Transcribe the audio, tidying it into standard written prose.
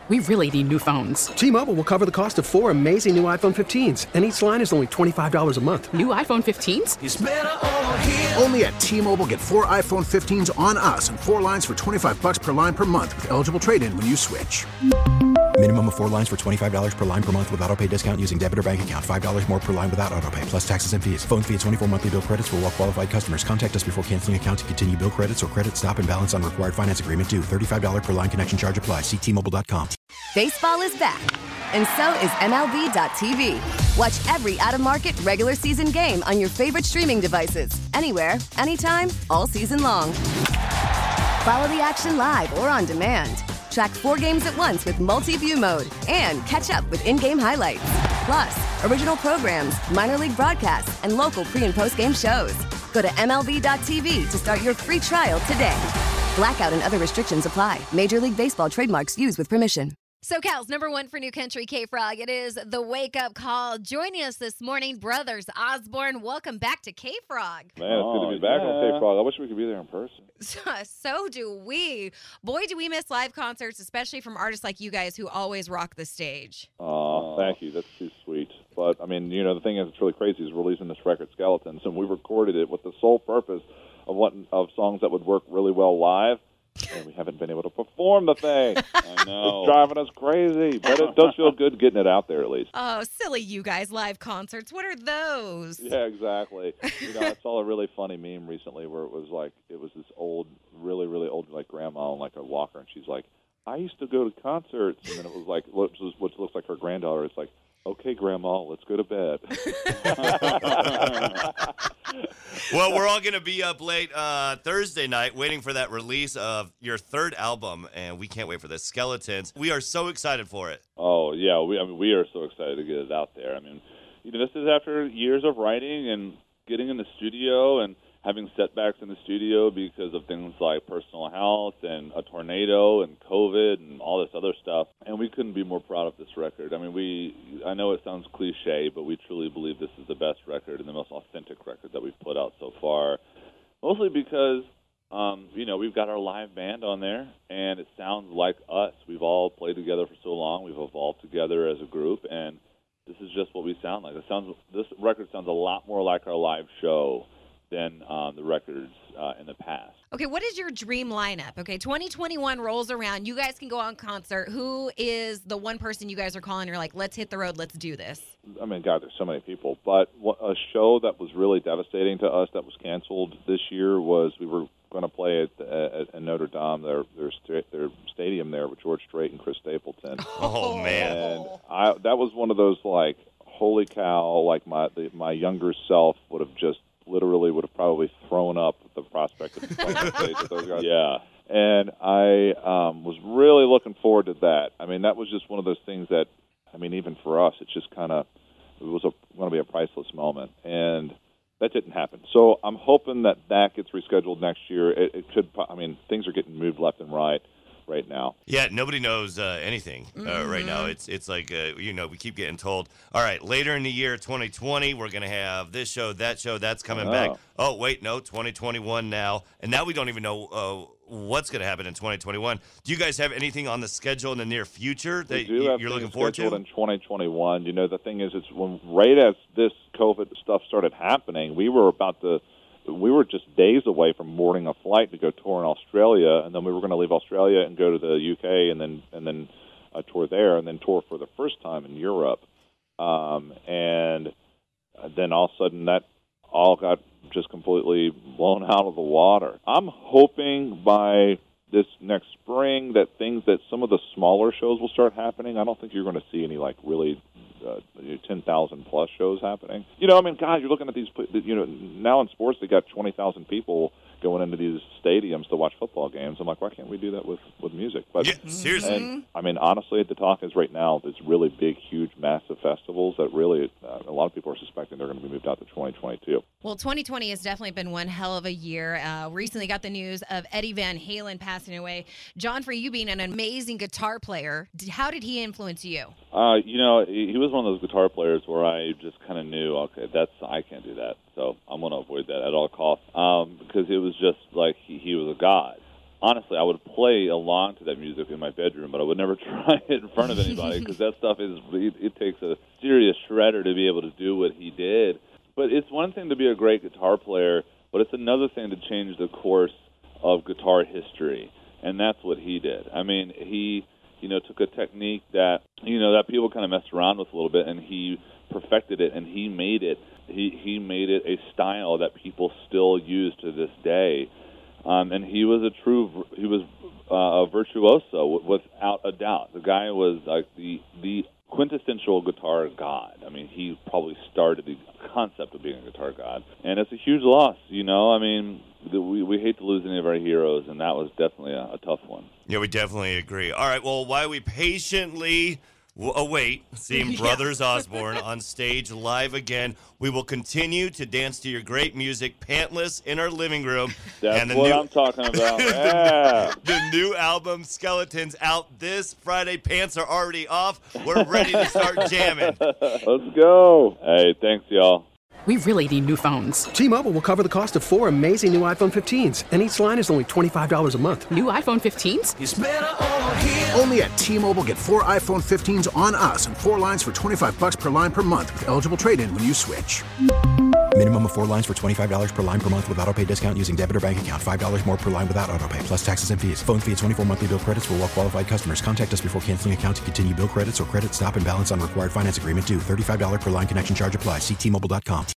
We really need new phones. T-Mobile will cover the cost of 4 amazing new iPhone 15s, and each line is only $25 a month. New iPhone 15s? It's better over here. Only at T-Mobile, get 4 iPhone 15s on us and 4 lines for $25 per line per month with eligible trade-in when you switch. Minimum of 4 lines for $25 per line per month with autopay discount using debit or bank account. $5 more per line without autopay, plus taxes and fees. Phone fee at 24 monthly bill credits for well-qualified customers. Contact us before canceling account to continue bill credits or credit stop and balance on required finance agreement due. $35 per line connection charge applies. See T-Mobile.com. Baseball is back, and so is MLB.tv. Watch every out-of-market regular season game on your favorite streaming devices. Anywhere, anytime, all season long. Follow the action live or on demand. Track 4 games at once with multi-view mode and catch up with in-game highlights. Plus, original programs, minor league broadcasts, and local pre- and post-game shows. Go to MLB.tv to start your free trial today. Blackout and other restrictions apply. Major League Baseball trademarks used with permission. SoCal's #1 for New Country K-Frog. It is the wake-up call. Joining us this morning, Brothers Osborne. Welcome back to K-Frog. Man, it's good to be back on K-Frog. I wish we could be there in person. So do we. Boy, do we miss live concerts, especially from artists like you guys who always rock the stage. Thank you. That's too sweet. But, I mean, you know, the thing is, it's really crazy is releasing this record, Skeletons, and we recorded it with the sole purpose of songs that would work really well live. And we haven't been able to perform the thing. I know. It's driving us crazy. But it does feel good getting it out there at least. Oh, silly you guys, live concerts. What are those? Yeah, exactly. You know, I saw a really funny meme recently where it was this old, really, really old, like grandma on like a walker, and she's like, I used to go to concerts. And then it was like, what looks like her granddaughter. It's like, okay, Grandma, let's go to bed. Well, we're all going to be up late Thursday night waiting for that release of your third album, and we can't wait for this, Skeletons. We are so excited for it. Oh, yeah. We are so excited to get it out there. I mean, you know, this is after years of writing and getting in the studio and having setbacks in the studio because of things like personal health and a tornado and COVID and all this other stuff. And we couldn't be more proud of this record. I mean, I know it sounds cliche, but we truly believe this is the best record and the most authentic record that we've put out so far. Mostly because, you know, we've got our live band on there, and it sounds like us. We've all played together for so long. We've evolved together as a group, and this is just what we sound like. This record sounds a lot more like our live show than the records in the past. Okay, what is your dream lineup? Okay, 2021 rolls around. You guys can go on concert. Who is the one person you guys are calling? You're like, let's hit the road. Let's do this. I mean, God, there's so many people. But a show that was really devastating to us that was canceled this year was we were going to play at Notre Dame, their stadium there with George Strait and Chris Stapleton. Oh, man. And that was one of those, like, holy cow, like my younger self would have probably thrown up at the prospect of playing on stage with those guys. Yeah. And I was really looking forward to that. I mean, that was just one of those things that, I mean, even for us, it was going to be a priceless moment. And that didn't happen. So I'm hoping that gets rescheduled next year. It could, I mean, things are getting moved left and right now. Yeah, nobody knows anything right now. It's like, you know, we keep getting told, all right, later in the year, 2020, we're going to have this show, that's coming back. Oh, wait, no, 2021 now. And now we don't even know what's going to happen in 2021. Do you guys have anything on the schedule in the near future that you're looking forward to? In 2021. You know, the thing is, right as this COVID stuff started happening, we were just days away from boarding a flight to go tour in Australia, and then we were going to leave Australia and go to the UK and then tour there, and then tour for the first time in Europe. And then all of a sudden that all got just completely blown out of the water. I'm hoping by this next spring that some of the smaller shows will start happening. I don't think you're going to see any like really 10,000 plus shows happening. You know, I mean, God, you're looking at these. You know, now in sports they got 20,000 people going into these stadiums to watch football games. I'm like, why can't we do that with music? But yeah, seriously. And, I mean, honestly, the talk is right now there's really big, huge, massive festivals that really a lot of people are suspecting they're going to be moved out to 2022. Well, 2020 has definitely been one hell of a year. Recently got the news of Eddie Van Halen passing away. John, for you being an amazing guitar player, how did he influence you? You know, he was one of those guitar players where I just kind of knew, okay, I can't do that, so I'm going to avoid that at all costs, because it was just like he was a god. honestly, I would play along to that music in my bedroom, but I would never try it in front of anybody because that stuff it takes a serious shredder to be able to do what he did. But it's one thing to be a great guitar player, but it's another thing to change the course of guitar history, and that's what he did. I mean, he took a technique that that people kind of messed around with a little bit, and he perfected it, and he made it a style that people still use to this day. And he was a virtuoso without a doubt. The guy was like the quintessential guitar god. I mean, he probably started the concept of being a guitar god, and it's a huge loss. I mean, we hate to lose any of our heroes, and that was definitely a tough one. Yeah, we definitely agree. All right, well, while we patiently await seeing Brothers Osborne on stage live again, we will continue to dance to your great music, pantless, in our living room. That's what I'm talking about. Yeah. The new album, Skeletons, out this Friday. Pants are already off. We're ready to start jamming. Let's go. Hey, thanks, y'all. We really need new phones. T-Mobile will cover the cost of 4 amazing new iPhone 15s, and each line is only $25 a month. New iPhone 15s? It's better over here. Only at T-Mobile, get 4 iPhone 15s on us and 4 lines for $25 per line per month with eligible trade-in when you switch. Minimum of 4 lines for $25 per line per month with autopay discount using debit or bank account. $5 more per line without autopay, plus taxes and fees. Phone fee at 24 monthly bill credits for well-qualified customers. Contact us before canceling account to continue bill credits or credit stop and balance on required finance agreement due. $35 per line connection charge applies. See T-Mobile.com.